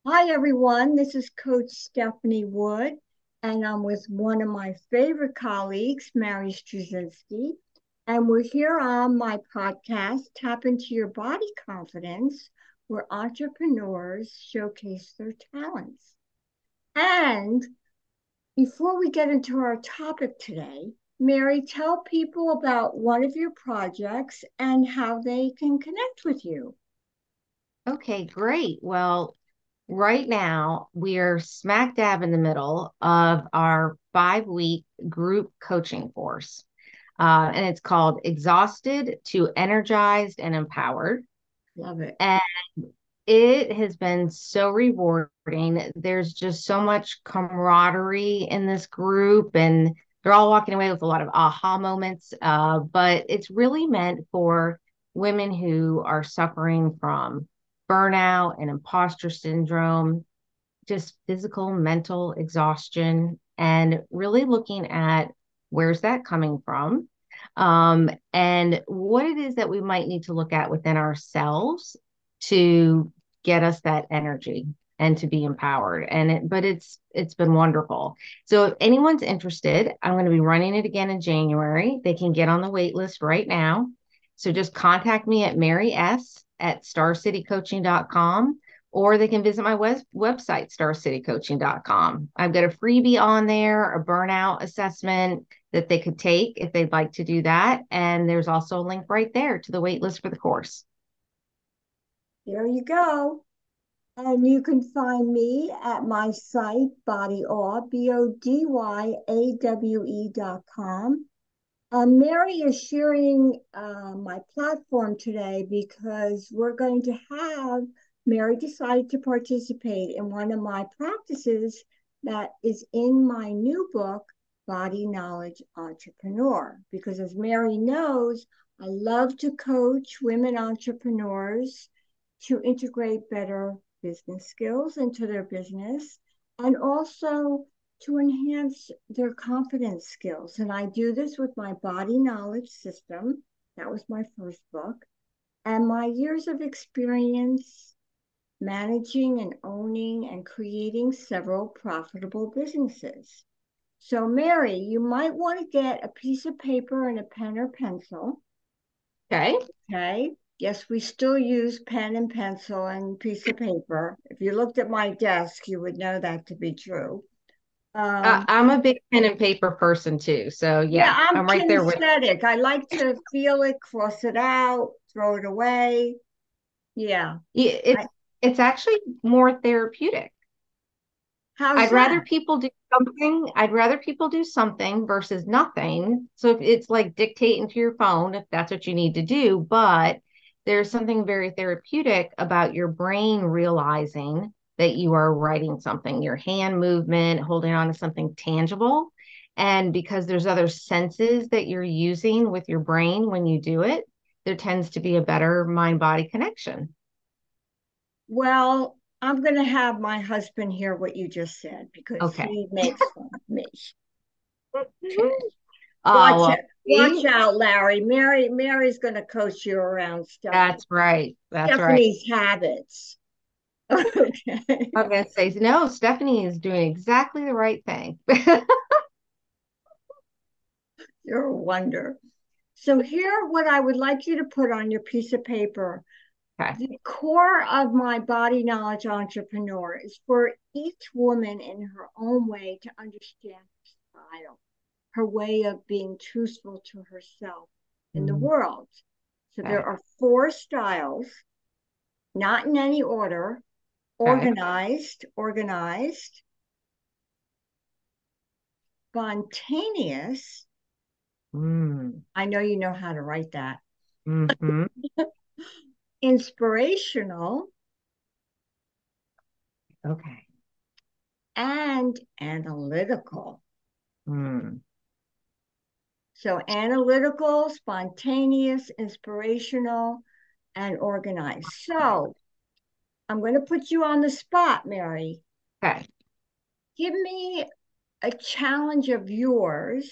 Hi, everyone. This is Coach Stephanie Wood, and I'm with one of my favorite colleagues, Mary Struzinski. And we're here on my podcast, Tap Into Your Body Confidence, where entrepreneurs showcase their talents. And before we get into our topic today, Mary, tell people about one of your projects and how they can connect with you. Okay, great. Well, right now we are smack dab in the middle of our 5 week group coaching course. And it's called Exhausted to Energized and Empowered. Love it. And it has been so rewarding. There's just so much camaraderie in this group, and they're all walking away with a lot of aha moments. But it's really meant for women who are suffering from burnout and imposter syndrome, just physical, mental exhaustion, and really looking at where's that coming from, and what it is that we might need to look at within ourselves to get us that energy and to be empowered. But it's been wonderful. So if anyone's interested, I'm going to be running it again in January. They can get on the wait list right now. So just contact me at Mary S at starcitycoaching.com, or they can visit my website, starcitycoaching.com. I've got a freebie on there, a burnout assessment that they could take if they'd like to do that. And there's also a link right there to the wait list for the course. There you go. And you can find me at my site, bodyawe, bodyawe.com. Mary is sharing my platform today because we're going to have Mary decided to participate in one of my practices that is in my new book, Body Knowledge Entrepreneur. Because as Mary knows, I love to coach women entrepreneurs to integrate better business skills into their business and also to enhance their confidence skills. And I do this with my body knowledge system. That was my first book. And my years of experience managing and owning and creating several profitable businesses. So, Mary, you might want to get a piece of paper and a pen or pencil. Okay. Okay. Yes, we still use pen and pencil and piece of paper. If you looked at my desk, you would know that to be true. Um, I'm a big pen and paper person too. So Yeah, yeah, I'm I'm right there with kinesthetic. I like to feel it, cross it out, throw it away. Yeah. you. I, It's actually more therapeutic. how's that? I'd rather people do something versus nothing. So if it's like dictating to your phone, if that's what you need to do, but there's something very therapeutic about your brain realizing that you are writing something, your hand movement, holding on to something tangible. And because there's other senses that you're using with your brain when you do it, there tends to be a better mind body connection. Well, I'm going to have my husband hear what you just said because Okay. he makes fun of me. Okay. Oh, Watch well, it. Watch see, out, Larry. Mary's going to coach you around that's right. That's right. Stephanie's habits. Okay. I'm gonna say no, Stephanie is doing exactly the right thing. You're a wonder. So here, what I would like you to put on your piece of paper. Okay. The core of my body knowledge entrepreneur is for each woman in her own way to understand her style, her way of being truthful to herself in the Mm, world. So there okay. are four styles, not in any order: Okay. organized, spontaneous. Mm, I know you know how to write that. hmm. Inspirational Okay. and analytical. Mm, So analytical, spontaneous, inspirational, and organized. So I'm going to put you on the spot, Mary. okay. Give me a challenge of yours.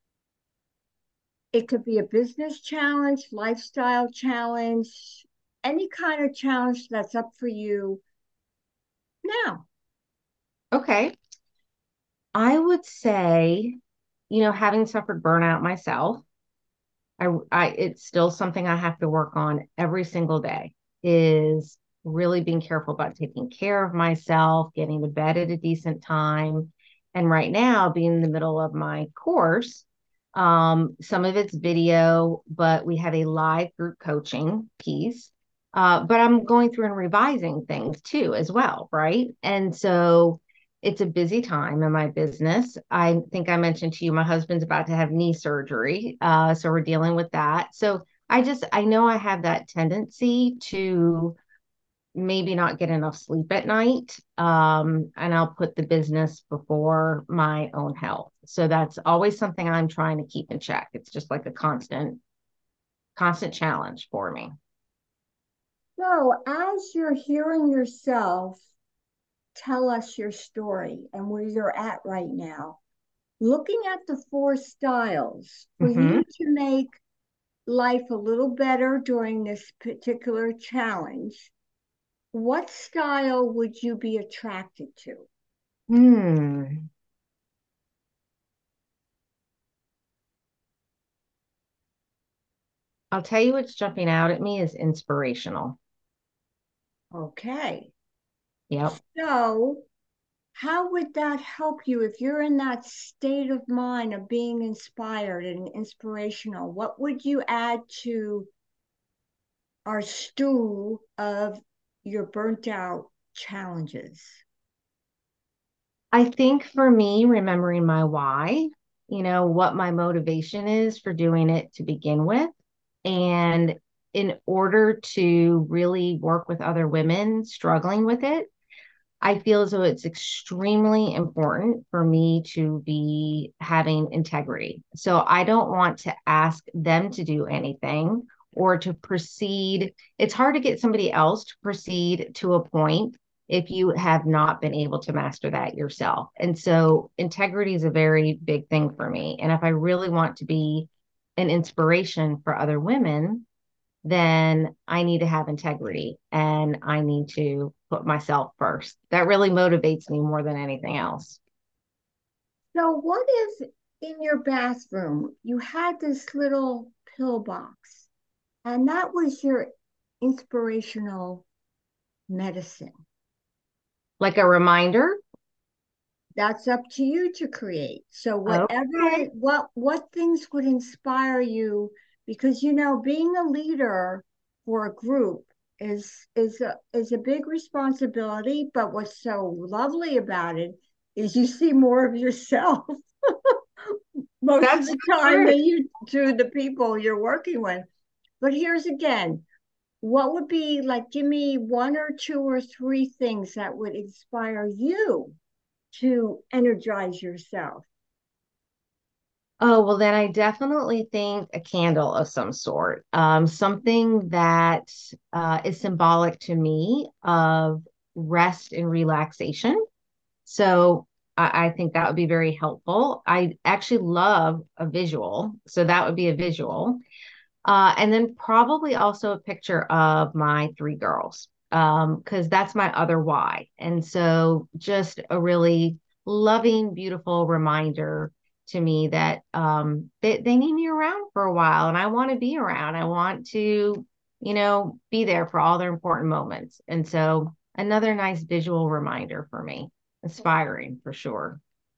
It could be a business challenge, lifestyle challenge, any kind of challenge that's up for you now. Okay. I would say, having suffered burnout myself, it's still something I have to work on every single day is really being careful about taking care of myself, getting to bed at a decent time. And right now, being in the middle of my course, some of it's video, but we have a live group coaching piece. But I'm going through and revising things too, as well, right? And so it's a busy time in my business. I think I mentioned to you, my husband's about to have knee surgery. So we're dealing with that. So I know I have that tendency to maybe not get enough sleep at night. And I'll put the business before my own health. So that's always something I'm trying to keep in check. It's just like a constant challenge for me. So, as you're hearing yourself tell us your story and where you're at right now, looking at the four styles for Hmm. you to make life a little better during this particular challenge, what style would you be attracted to? Hmm. I'll tell you what's jumping out at me is inspirational. Okay. Yep. So, how would that help you if you're in that state of mind of being inspired and inspirational? What would you add to our stew of your burnt out challenges? I think for me, remembering my why, what my motivation is for doing it to begin with. And in order to really work with other women struggling with it, I feel as though it's extremely important for me to be having integrity. So I don't want to ask them to do anything or to proceed. It's hard to get somebody else to proceed to a point if you have not been able to master that yourself. And so integrity is a very big thing for me. And if I really want to be an inspiration for other women, then I need to have integrity and I need to put myself first. That really motivates me more than anything else. So, what if in your bathroom you had this little pill box and that was your inspirational medicine? Like a reminder. That's up to you to create. So whatever Okay. it what things would inspire you, because you know being a leader for a group is a big responsibility, but what's so lovely about it is you see more of yourself most of That's the time true. than you do the people you're working with. But here's again, what would be like, give me one or two or three things that would inspire you to energize yourself. Oh, well, then I definitely think a candle of some sort, something that is symbolic to me of rest and relaxation. So I think that would be very helpful. I actually love a visual. So that would be a visual. And then probably also a picture of my three girls, because that's my other why. And so just a really loving, beautiful reminder to me that they need me around for a while and I want to be around. I want to, be there for all their important moments. And so another nice visual reminder for me, inspiring for sure.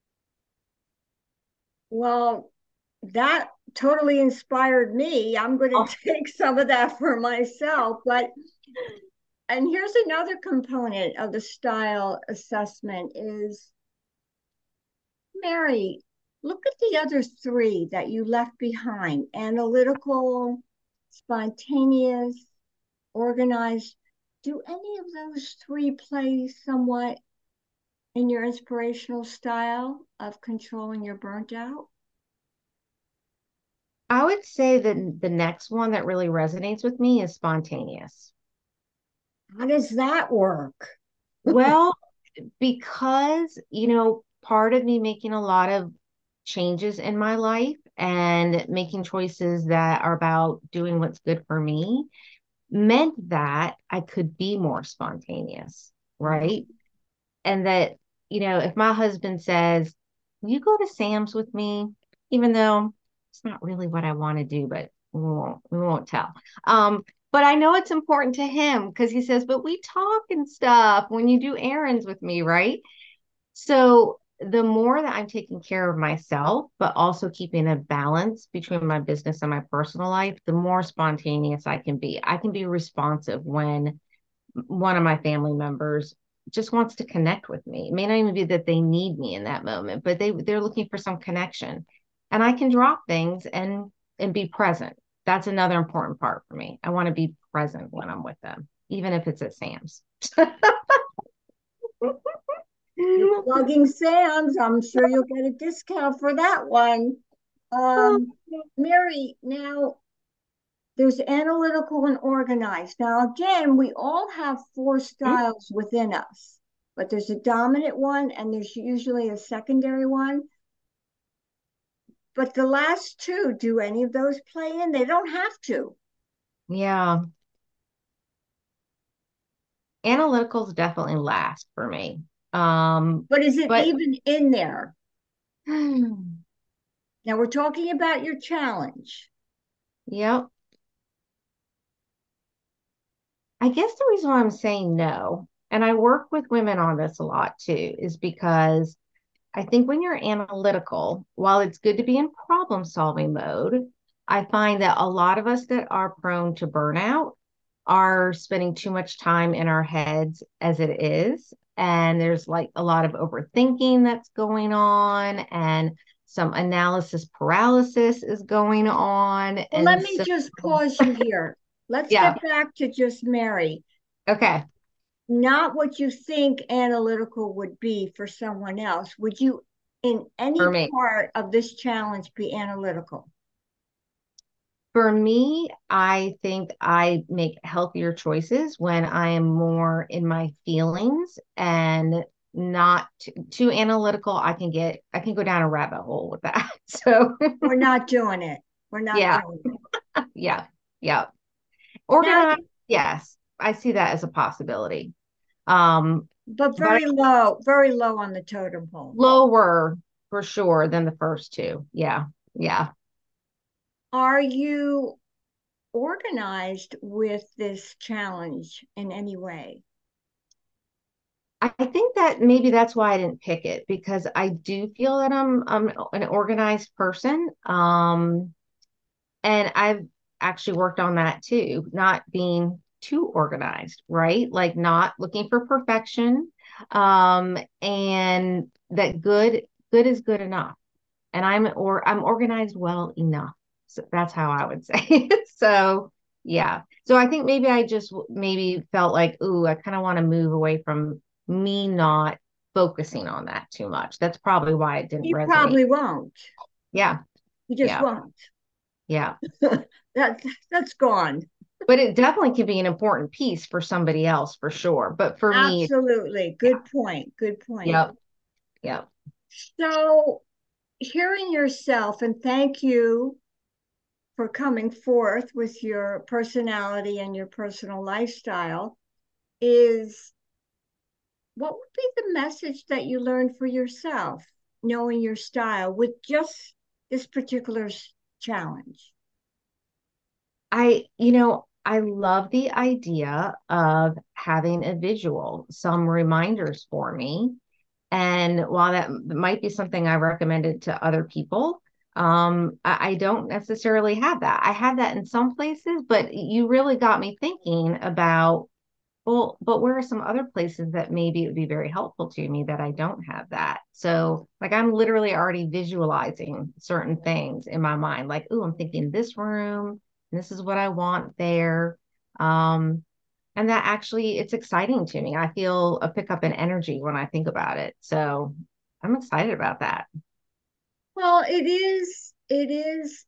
Well, that totally inspired me. I'm going Oh, to take some of that for myself. But, and here's another component of the style assessment is Mary, look at the other three that you left behind: analytical, spontaneous, organized. Do any of those three play somewhat in your inspirational style of controlling your burnt out? I would say that the next one that really resonates with me is spontaneous. How does that work? Well, because, part of me making a lot of changes in my life and making choices that are about doing what's good for me meant that I could be more spontaneous, Mhm. right? and that, if my husband says, "Will you go to Sam's with me?" Even though it's not really what I want to do, but we won't tell. Um, but I know it's important to him because he says, "But we talk and stuff when you do errands with me, right?" So the more that I'm taking care of myself, but also keeping a balance between my business and my personal life, the more spontaneous I can be. I can be responsive when one of my family members just wants to connect with me. It may not even be that they need me in that moment, but they're looking for some connection. And I can drop things and be present. That's another important part for me. I want to be present when I'm with them, even if it's at Sam's. You're plugging Sam's. I'm sure you'll get a discount for that one. Mary, now there's analytical and organized. Now, again, we all have four styles within us, but there's a dominant one and there's usually a secondary one. But the last two, do any of those play in? They don't have to. Yeah, analyticals definitely last for me. But is it But even in there? Now we're talking about your challenge. yep. I guess the reason why I'm saying no, and I work with women on this a lot too, is because I think when you're analytical, while it's good to be in problem solving mode, I find that a lot of us that are prone to burnout are spending too much time in our heads as it is. And there's like a lot of overthinking that's going on, and some analysis paralysis is going on. Well, let And me so, just pause you here. Let's yeah, get back to just Mary. okay, Not what you think analytical would be for someone else. Would you, in for any me. part of this challenge, be analytical? For me, I think I make healthier choices when I am more in my feelings and not too analytical. I can go down a rabbit hole with that. So, We're not doing it. We're not yeah, doing it. yeah, yeah. Now, Organized, yes, I see that as a possibility. Um, but but very low on the totem pole. lower for sure than the first two. Yeah, yeah. Are you organized with this challenge in any way? I think that maybe that's why I didn't pick it because I do feel that I'm an organized person. And I've actually worked on that too, not being too organized, right? Like not looking for perfection. And that good is good enough. And I'm organized well enough. So that's how I would say it. So yeah. So I think maybe I just maybe felt like, ooh, I kind of want to move away from me not focusing on that too much. That's probably why it didn't You resonate. probably won't. Yeah. You just Yeah. won't. Yeah. that that's gone. But it definitely can be an important piece for somebody else for sure. But for me, Absolutely. yeah. Good point. Good point. Yep. Yep. So, hearing yourself, and thank you for coming forth with your personality and your personal lifestyle, is what would be the message that you learned for yourself, knowing your style with just this particular challenge? I love the idea of having a visual, some reminders for me. And while that might be something I recommended to other people, I don't necessarily have that. I have that in some places, but you really got me thinking about, well, but where are some other places that maybe it would be very helpful to me that I don't have that? So, like, I'm literally already visualizing certain things in my mind, like, oh, I'm thinking this room, and this is what I want there. Um, and that actually, it's exciting to me. I feel a pickup in energy when I think about it. So, I'm excited about that. Well, it is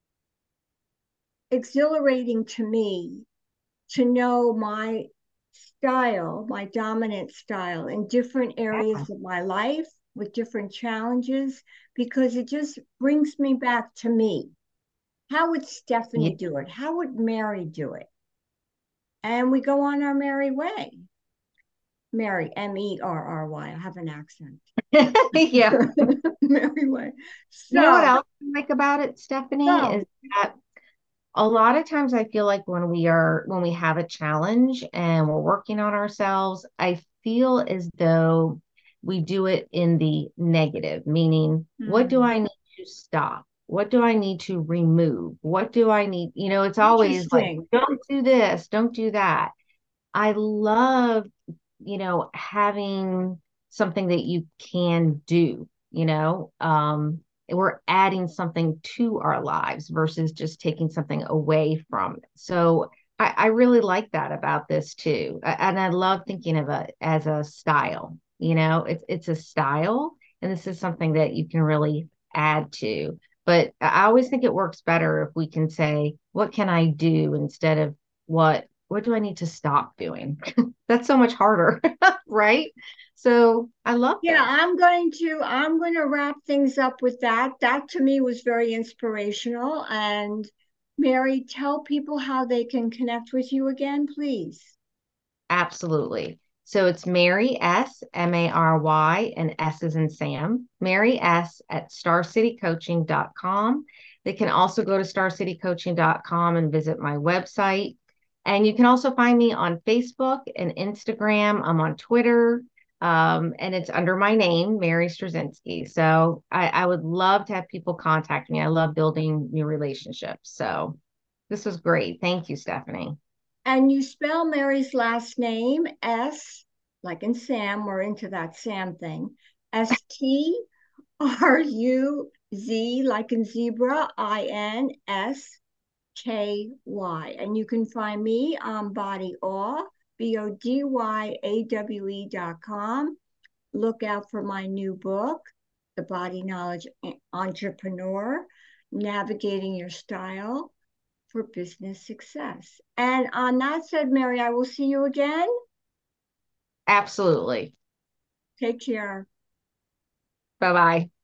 exhilarating to me to know my style, my dominant style in different Yeah. areas of my life with different challenges, because it just brings me back to me. How would Yeah. Stephanie do it? How would Mary do it? And we go on our merry way. Mary, Merry. I have an accent. Yeah. Mary Way. You know what So, else I like about it, Stephanie, so is that a lot of times I feel like when we have a challenge and we're working on ourselves, I feel as though we do it in the negative, meaning, what do hmm, I need to stop? What do I need to remove? What do I need? It's always like, interesting. don't do this, don't do that. I love, having something that you can do, we're adding something to our lives versus just taking something away from it. So I really like that about this too. And I love thinking of it as a style, it's a style, and this is something that you can really add to. But I always think it works better if we can say, what can I do instead of what do I need to stop doing? That's so much harder, right? So I love Yeah, this. I'm going to wrap things up with that. That to me was very inspirational. And Mary, tell people how they can connect with you again, please. Absolutely. So it's Mary S, Mary, and S is in Sam, Mary S at starcitycoaching.com. They can also go to starcitycoaching.com and visit my website. And you can also find me on Facebook and Instagram. I'm on Twitter. And it's under my name, Mary Straczynski. So I would love to have people contact me. I love building new relationships. So this was great. Thank you, Stephanie. And you spell Mary's last name S, like in Sam, we're into that Sam thing. Struz, like in zebra, INSKY. And you can find me on Body Awe, BODYAWE.com. Look out for my new book, The Body Knowledge Entrepreneur, Navigating Your Style for Business Success. And on that said, Mary, I will see you again. Absolutely. Take care. Bye bye.